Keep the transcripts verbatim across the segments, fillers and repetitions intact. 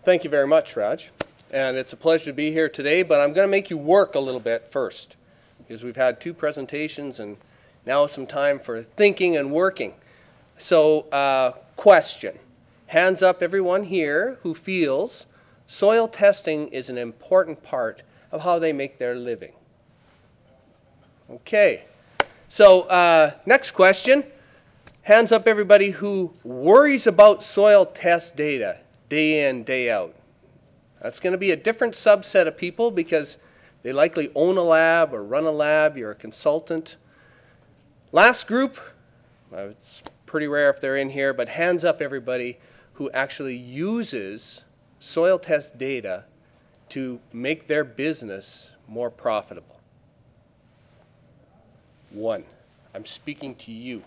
Thank you very much, Raj. And it's a pleasure to be here today, but I'm going to make you work a little bit first because we've had two presentations and now some time for thinking and working. So, uh, question. Hands up everyone here who feels soil testing is an important part of how they make their living. Okay. So, uh, next question. Hands up everybody who worries about soil test data day in, day out. That's going to be a different subset of people because they likely own a lab or run a lab. You're a consultant. Last group, uh, it's pretty rare if they're in here, but hands up everybody who actually uses soil test data to make their business more profitable. One. I'm speaking to you.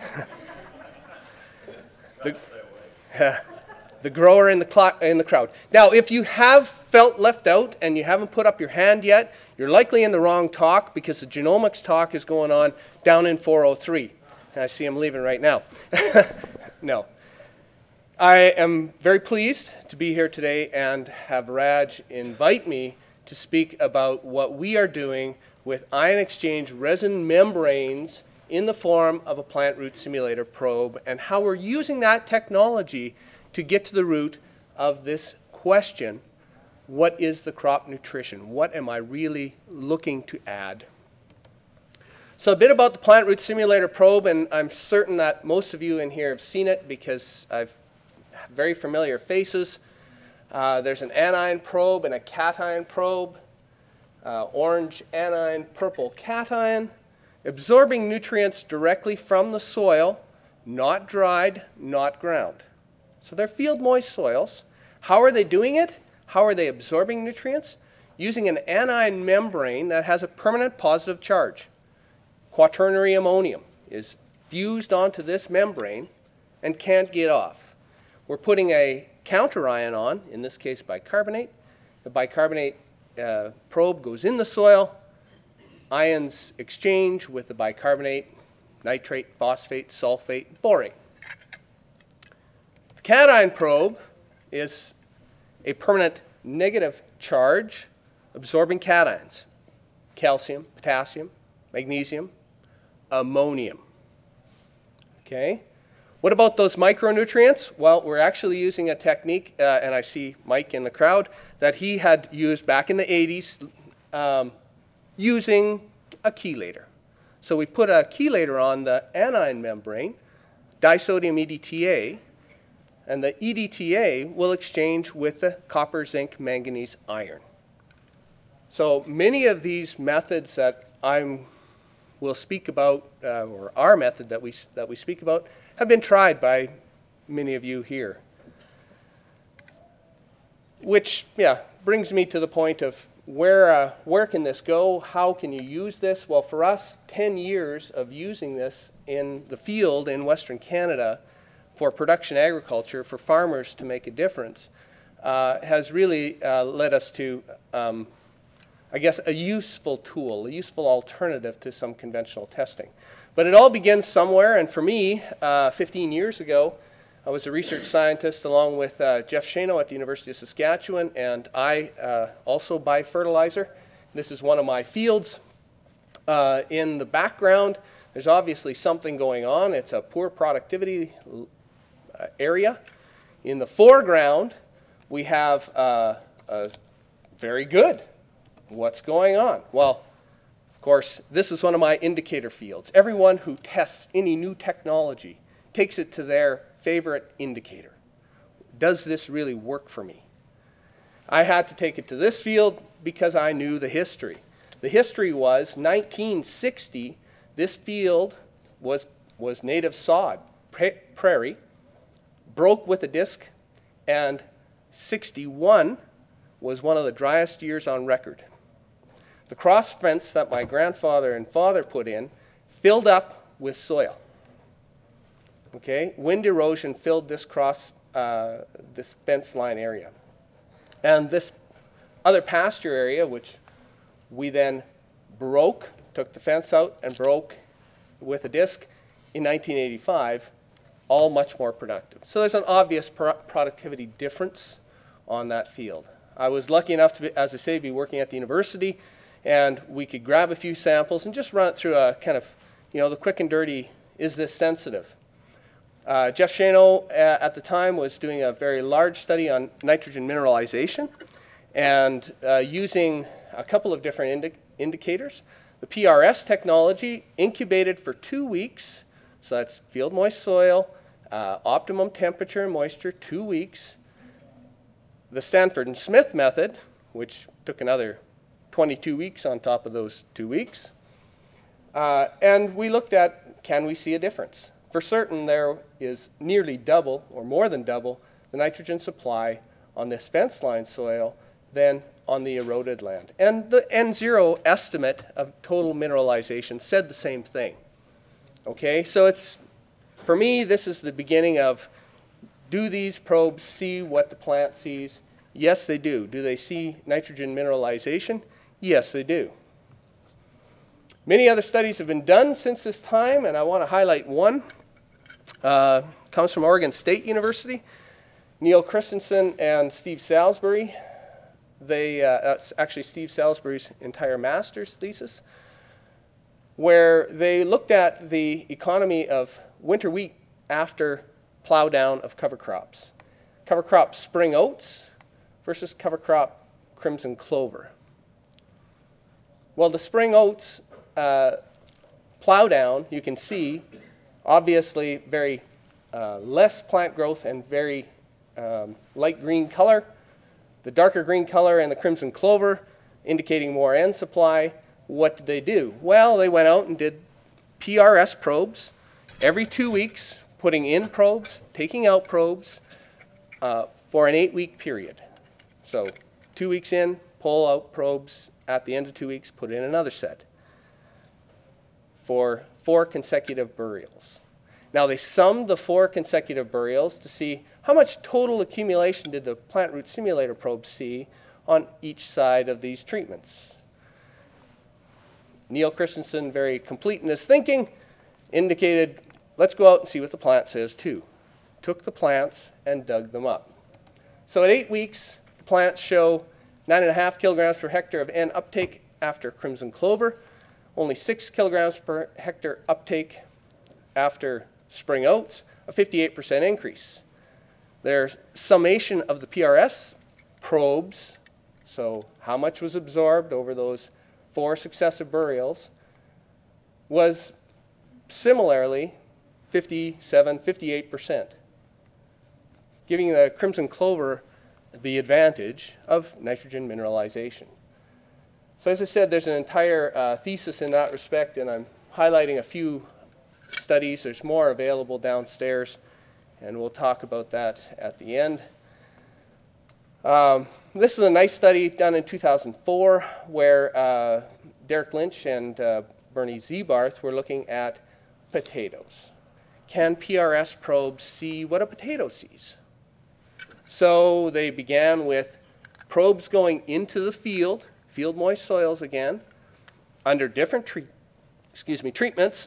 the, the grower in the, cl- in the crowd. Now, if you have felt left out and you haven't put up your hand yet, you're likely in the wrong talk because the genomics talk is going on down in four oh three. And I see him leaving right now. No. I am very pleased to be here today and have Raj invite me to speak about what we are doing with ion exchange resin membranes in the form of a plant root simulator probe and how we're using that technology to get to the root of this question: what is the crop nutrition? What am I really looking to add? So a bit about the plant root simulator probe, and I'm certain that most of you in here have seen it because I've very familiar faces. Uh, there's an anion probe and a cation probe. Uh, orange anion, purple cation, absorbing nutrients directly from the soil, not dried, not ground. So they're field moist soils. How are they doing it? How are they absorbing nutrients? Using an anion membrane that has a permanent positive charge. Quaternary ammonium is fused onto this membrane and can't get off. We're putting a counterion on, in this case bicarbonate. The bicarbonate uh, probe goes in the soil. Ions exchange with the bicarbonate, nitrate, phosphate, sulfate, borate. The cation probe is a permanent negative charge absorbing cations: calcium, potassium, magnesium, ammonium. Okay. What about those micronutrients? Well, we're actually using a technique, uh, and I see Mike in the crowd, that he had used back in the eighties um, using a chelator. So we put a chelator on the anion membrane, disodium E D T A, and the E D T A will exchange with the copper, zinc, manganese, iron. So many of these methods that I'm will speak about, uh, or our method that we that we speak about, have been tried by many of you here. Which, yeah, brings me to the point of where uh, where can this go? How can you use this? Well, for us, ten years of using this in the field in Western Canada for production agriculture, for farmers to make a difference, uh, has really uh, led us to um, I guess, a useful tool, a useful alternative to some conventional testing. But it all begins somewhere, and for me, uh, fifteen years ago, I was a research scientist along with uh, Jeff Shano at the University of Saskatchewan, and I uh, also buy fertilizer. This is one of my fields. Uh, in the background, there's obviously something going on. It's a poor productivity uh, area. In the foreground, we have uh, a very good. What's going on? Well, of course, this is one of my indicator fields. Everyone who tests any new technology takes it to their favorite indicator. Does this really work for me? I had to take it to this field because I knew the history. The history was nineteen sixty, this field was, was native sod, pra- prairie, broke with a disc, and sixty-one was one of the driest years on record. The cross fence that my grandfather and father put in filled up with soil. Okay, wind erosion filled this cross, uh, this fence line area. And this other pasture area, which we then broke, took the fence out and broke with a disc in nineteen eighty-five, all much more productive. So there's an obvious pro- productivity difference on that field. I was lucky enough to, be, as I say, be working at the university, and we could grab a few samples and just run it through a kind of, you know, the quick and dirty, is this sensitive? Uh, Jeff Shano uh, at the time was doing a very large study on nitrogen mineralization and uh, using a couple of different indi indicators. The P R S technology incubated for two weeks, so that's field moist soil, uh, optimum temperature and moisture, two weeks. The Stanford and Smith method, which took another twenty-two weeks on top of those two weeks. Uh, and we looked at, can we see a difference? For certain, there is nearly double, or more than double, the nitrogen supply on this fence line soil than on the eroded land. And the N zero estimate of total mineralization said the same thing. Okay, so it's, for me, this is the beginning of, do these probes see what the plant sees? Yes, they do. Do they see nitrogen mineralization? Yes, they do. Many other studies have been done since this time, and I want to highlight one. Uh, comes from Oregon State University. Neil Christensen and Steve Salisbury. They, uh, that's actually Steve Salisbury's entire master's thesis, where they looked at the economy of winter wheat after plow down of cover crops. Cover crop spring oats versus cover crop crimson clover. Well, the spring oats uh, plow down, you can see, obviously very uh, less plant growth and very um, light green color. The darker green color and the crimson clover indicating more N supply. What did they do? Well, they went out and did P R S probes every two weeks, putting in probes, taking out probes uh, for an eight-week period. So two weeks in, pull out probes. At the end of two weeks, put in another set for four consecutive burials. Now, they summed the four consecutive burials to see how much total accumulation did the plant root simulator probe see on each side of these treatments. Neil Christensen, very complete in his thinking, indicated, let's go out and see what the plant says too. Took the plants and dug them up. So at eight weeks, the plants show nine and a half kilograms per hectare of N uptake after crimson clover, only six kilograms per hectare uptake after spring oats, a fifty-eight percent increase. Their summation of the P R S probes, so how much was absorbed over those four successive burials, was similarly fifty-seven, fifty-eight percent, giving the crimson clover the advantage of nitrogen mineralization. So as I said, there's an entire uh, thesis in that respect, and I'm highlighting a few studies. There's more available downstairs, and we'll talk about that at the end. Um, this is a nice study done in two thousand four where uh, Derek Lynch and uh, Bernie Zebarth were looking at potatoes. Can P R S probes see what a potato sees? So they began with probes going into the field, field moist soils again, under different treat, excuse me, treatments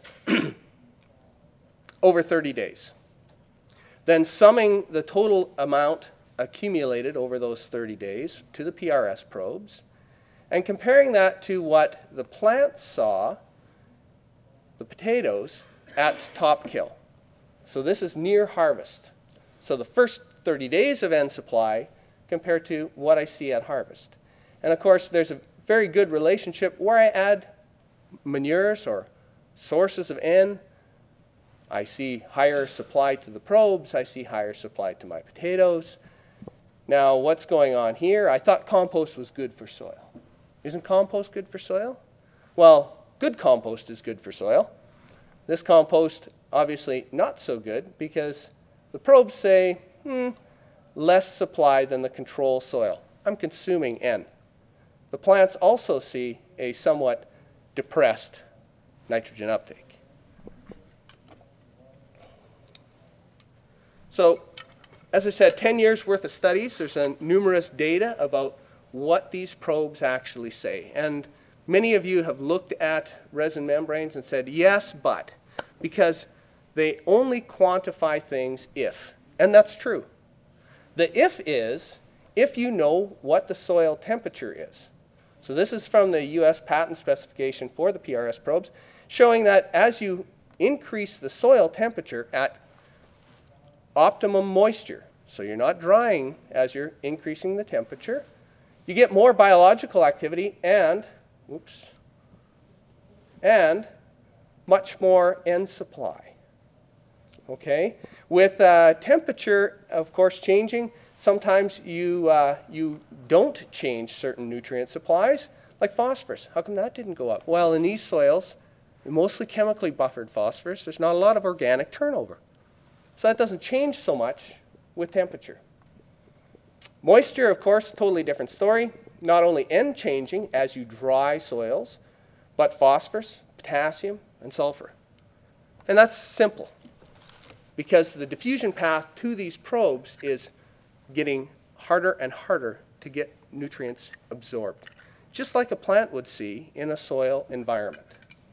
over thirty days. Then summing the total amount accumulated over those thirty days to the P R S probes and comparing that to what the plants saw, the potatoes, at top kill. So this is near harvest. So the first thirty days of N supply compared to what I see at harvest. And of course, there's a very good relationship where I add manures or sources of N. I see higher supply to the probes. I see higher supply to my potatoes. Now, what's going on here? I thought compost was good for soil. Isn't compost good for soil? Well, good compost is good for soil. This compost, obviously not so good because the probes say, hmm, less supply than the control soil. I'm consuming N. The plants also see a somewhat depressed nitrogen uptake. So, as I said, ten years worth of studies. There's a numerous data about what these probes actually say. And many of you have looked at resin membranes and said, yes, but, because they only quantify things if. And that's true. The if is, if you know what the soil temperature is. So this is from the U S patent specification for the P R S probes, showing that as you increase the soil temperature at optimum moisture, so you're not drying as you're increasing the temperature, you get more biological activity and, oops, and much more N supply. Okay? With uh, temperature, of course, changing, sometimes you, uh, you don't change certain nutrient supplies, like phosphorus. How come that didn't go up? Well, in these soils, mostly chemically buffered phosphorus, there's not a lot of organic turnover. So that doesn't change so much with temperature. Moisture, of course, totally different story. Not only N changing as you dry soils, but phosphorus, potassium, and sulfur. And that's simple, because the diffusion path to these probes is getting harder and harder to get nutrients absorbed, just like a plant would see in a soil environment.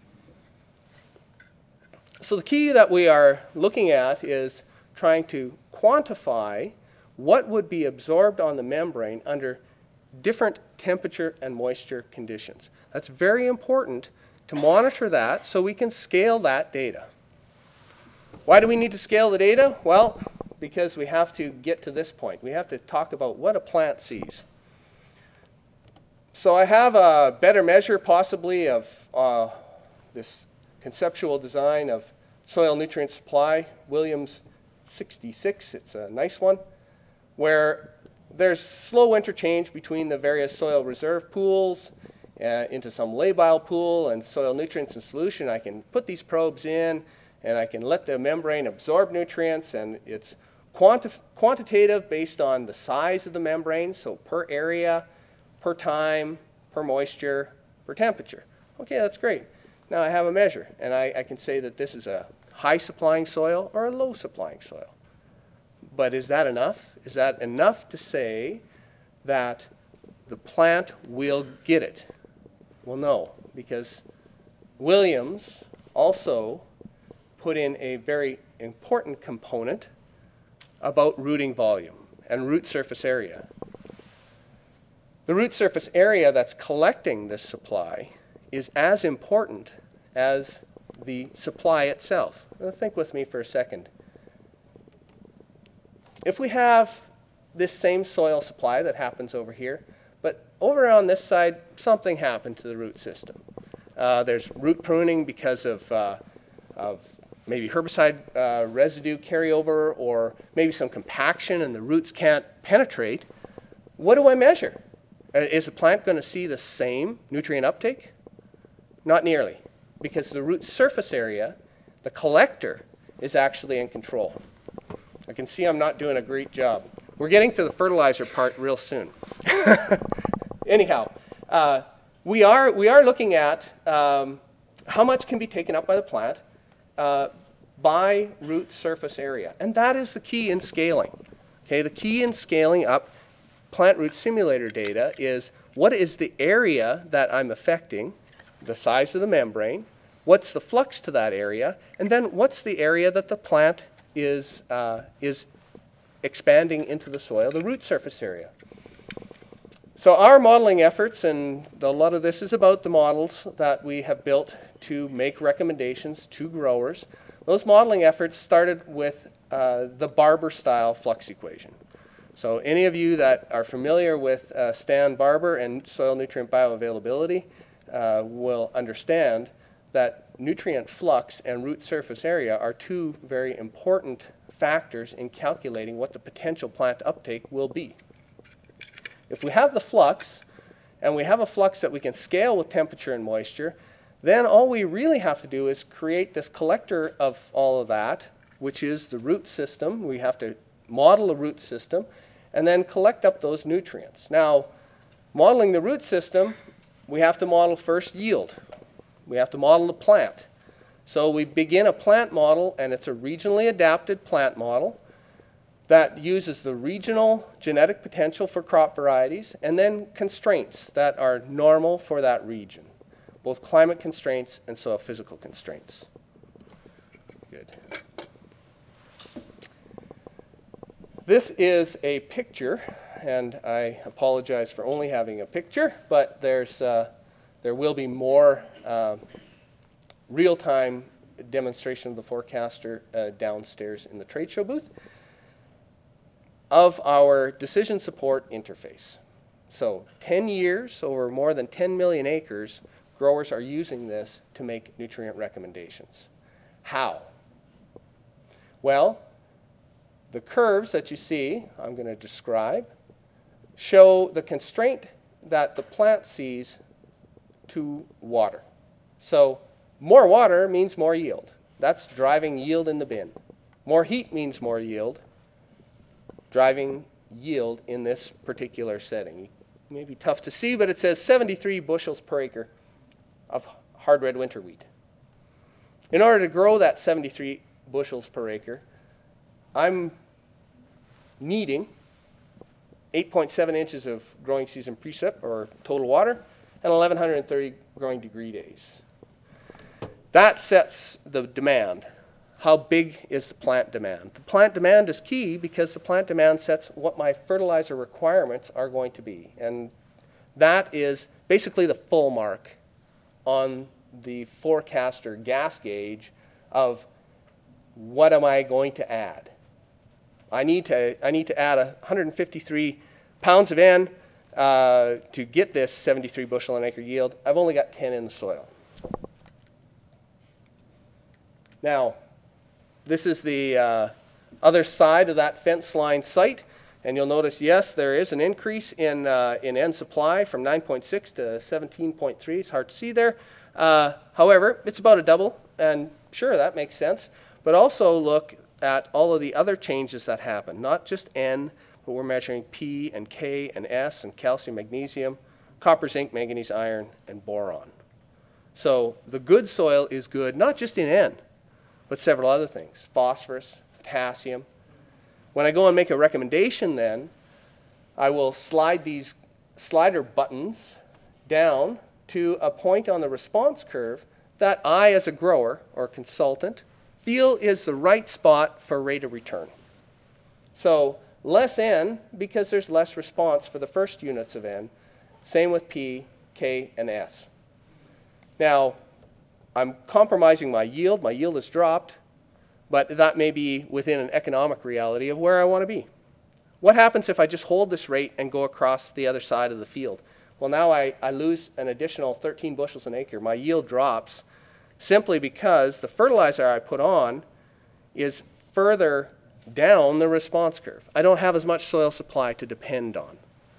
So the key that we are looking at is trying to quantify what would be absorbed on the membrane under different temperature and moisture conditions. That's very important to monitor that so we can scale that data. Why do we need to scale the data? Well, because we have to get to this point. We have to talk about what a plant sees. So I have a better measure possibly of uh, this conceptual design of soil nutrient supply, Williams sixty-six, it's a nice one, where there's slow interchange between the various soil reserve pools uh, into some labile pool and soil nutrients in solution. I can put these probes in and I can let the membrane absorb nutrients, and it's quanti quantitative based on the size of the membrane, so per area, per time, per moisture, per temperature. Okay, that's great. Now I have a measure, and I, I can say that this is a high supplying soil or a low supplying soil. But is that enough? Is that enough to say that the plant will get it? Well, no, because Williams also put in a very important component about rooting volume and root surface area. The root surface area that's collecting this supply is as important as the supply itself. Now, think with me for a second. If we have this same soil supply that happens over here, but over on this side, something happened to the root system. Uh, there's root pruning because of, uh, of maybe herbicide uh, residue carryover, or maybe some compaction and the roots can't penetrate. What do I measure? Uh, is the plant going to see the same nutrient uptake? Not nearly, because the root surface area, the collector, is actually in control. I can see I'm not doing a great job. We're getting to the fertilizer part real soon. Anyhow, uh, we are we are looking at um, how much can be taken up by the plant uh, by root surface area, and that is the key in scaling. Okay, the key in scaling up plant root simulator data is what is the area that I'm affecting, the size of the membrane, what's the flux to that area, and then what's the area that the plant is, uh, is expanding into the soil, the root surface area. So our modeling efforts, and a lot of this is about the models that we have built to make recommendations to growers. Those modeling efforts started with uh, the Barber style flux equation. So any of you that are familiar with uh, Stan Barber and soil nutrient bioavailability uh, will understand that nutrient flux and root surface area are two very important factors in calculating what the potential plant uptake will be. If we have the flux, and we have a flux that we can scale with temperature and moisture, then all we really have to do is create this collector of all of that, which is the root system. We have to model a root system and then collect up those nutrients. Now, modeling the root system, we have to model first yield. We have to model the plant. So we begin a plant model, and it's a regionally adapted plant model that uses the regional genetic potential for crop varieties and then constraints that are normal for that region, both climate constraints and soil physical constraints. Good. This is a picture and I apologize for only having a picture, but there's uh, there will be more uh, real-time demonstration of the Forecaster uh, downstairs in the trade show booth of our decision support interface. So ten years, over more than ten million acres, growers are using this to make nutrient recommendations. How? Well, the curves that you see, I'm going to describe, show the constraint that the plant sees to water. So more water means more yield. That's driving yield in the bin. More heat means more yield, driving yield in this particular setting. It may be tough to see, but it says seventy-three bushels per acre of hard red winter wheat. In order to grow that seventy-three bushels per acre, I'm needing eight point seven inches of growing season precip, or total water, and eleven thirty growing degree days. That sets the demand. How big is the plant demand? The plant demand is key because the plant demand sets what my fertilizer requirements are going to be. And that is basically the full mark on the Forecaster gas gauge of what am I going to add. I need to, I need to add one hundred fifty-three pounds of N uh, to get this seventy-three bushel an acre yield. I've only got ten in the soil. Now, this is the uh, other side of that fence line site, and you'll notice, yes, there is an increase in uh, in N supply from nine point six to seventeen point three. It's hard to see there. Uh, however, it's about a double, and sure, that makes sense. But also look at all of the other changes that happen, not just N, but we're measuring P and K and S and calcium, magnesium, copper, zinc, manganese, iron, and boron. So the good soil is good, not just in N, but several other things, phosphorus, potassium. When I go and make a recommendation then, I will slide these slider buttons down to a point on the response curve that I, as a grower or consultant, feel is the right spot for rate of return. So less N because there's less response for the first units of N. Same with P, K, and S. Now, I'm compromising my yield. My yield has dropped, but that may be within an economic reality of where I want to be. What happens if I just hold this rate and go across the other side of the field? Well, now I, I lose an additional thirteen bushels an acre. My yield drops simply because the fertilizer I put on is further down the response curve. I don't have as much soil supply to depend on.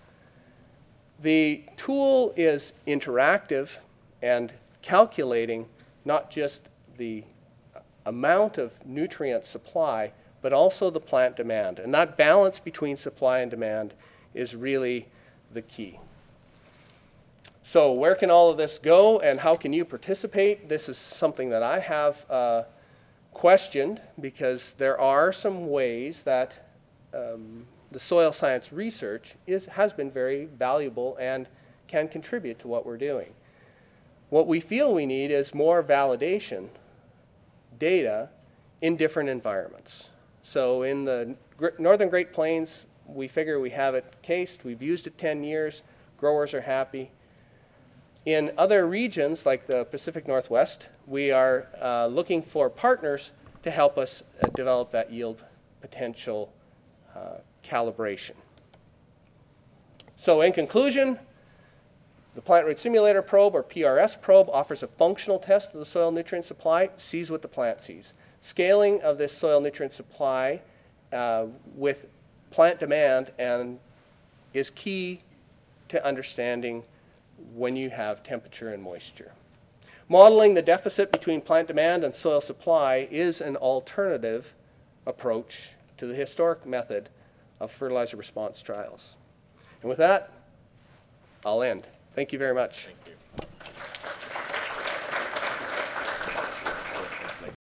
The tool is interactive and calculating not just the amount of nutrient supply, but also the plant demand. And that balance between supply and demand is really the key. So where can all of this go and how can you participate? This is something that I have uh, questioned because there are some ways that um, the soil science research is, has been very valuable and can contribute to what we're doing. What we feel we need is more validation data in different environments. So in the Northern Great Plains, we figure we have it cased. We've used it ten years. Growers are happy. In other regions, like the Pacific Northwest, we are uh, looking for partners to help us uh, develop that yield potential uh, calibration. So in conclusion, the Plant Root Simulator Probe, or P R S probe, offers a functional test of the soil nutrient supply, sees what the plant sees. Scaling of this soil nutrient supply uh, with plant demand and is key to understanding when you have temperature and moisture. Modeling the deficit between plant demand and soil supply is an alternative approach to the historic method of fertilizer response trials. And with that, I'll end. Thank you very much. Thank you.